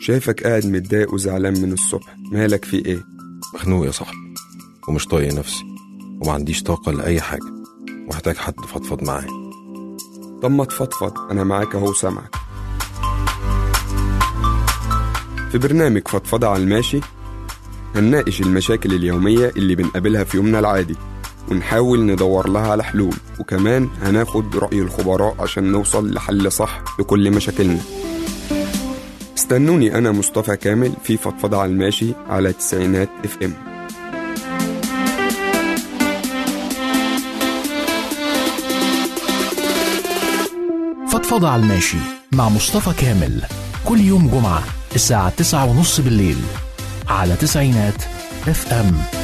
شايفك قاعد متضايق وزعلان من الصبح، مالك في ايه؟ مخنوق يا صاحبي ومش طايق نفسي وما عنديش طاقة لأي حاجة، ومحتاج حد فضفض معاه. طب ما تفضفض، انا معاك اهو سامعك. في برنامج فضفضة على الماشي هنناقش المشاكل اليومية اللي بنقابلها في يومنا العادي، ونحاول ندور لها على حلول، وكمان هناخد رأي الخبراء عشان نوصل لحل صح لكل مشاكلنا. استنوني أنا مصطفى كامل في فضفضة على الماشي على 90 FM. فضفضة على الماشي مع مصطفى كامل كل يوم جمعة الساعة 9:30 بالليل على 90 FM.